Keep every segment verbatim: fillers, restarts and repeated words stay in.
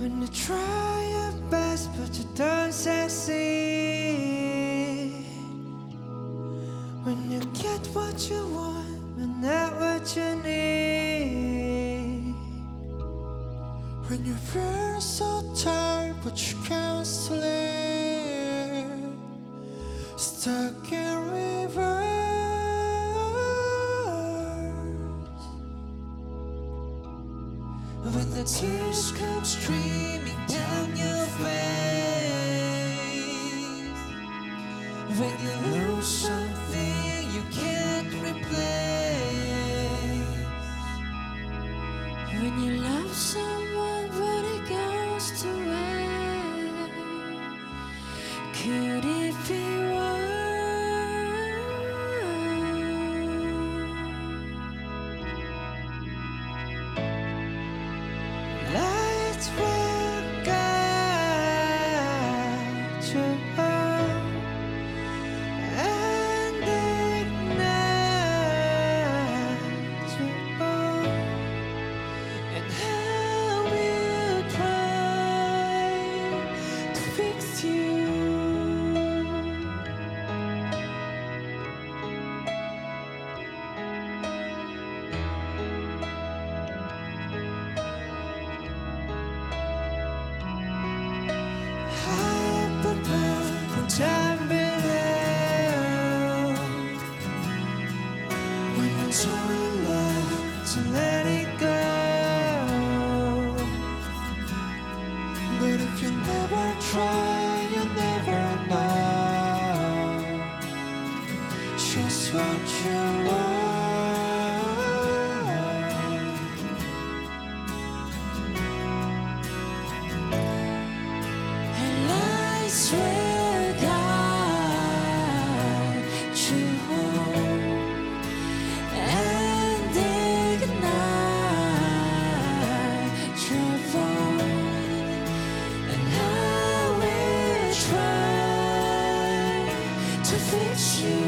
When you try your best but you don't succeed, when you get what you want but not what you need, when you feel so tired but you can't sleep, stuck in reverse, when the tears come streaming down your face, when you lose something you can't replace, when you love someone but it goes to waste, could it be worse? Lights will guide you home and ignite you both, and how we'll try to fix you. High up above, when time below, when you're so in love to let it go. But if you never try, you never know just what you want. And lights will guide you home and ignite your voice, and I will try to fix you.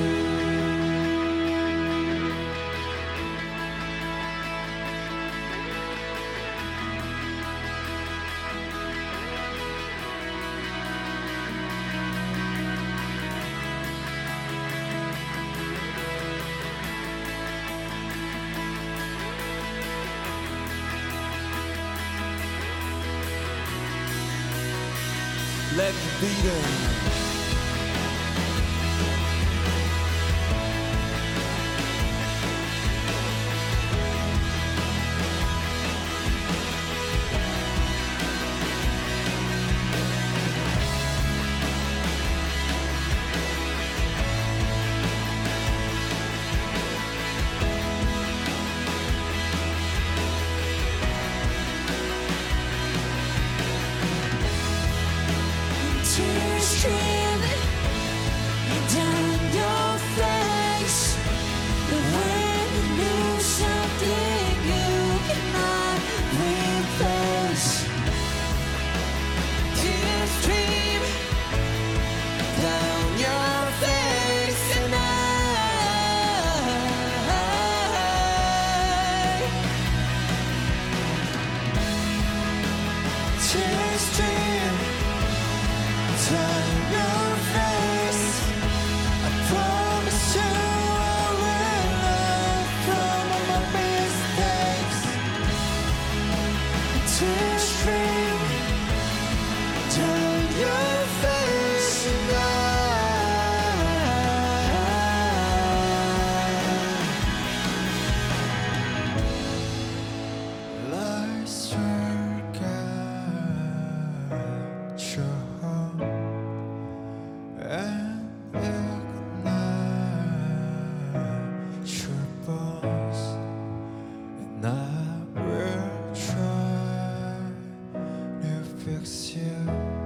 Let me be there. Tears streaming down your face, but when you lose something you cannot replace, tears stream down your face, and I, tears stream down your face. I promise you I will learn from all my mistakes. Tears stream down your face, and I, lights will guide you home and ignite your bones, and I will try to fix you.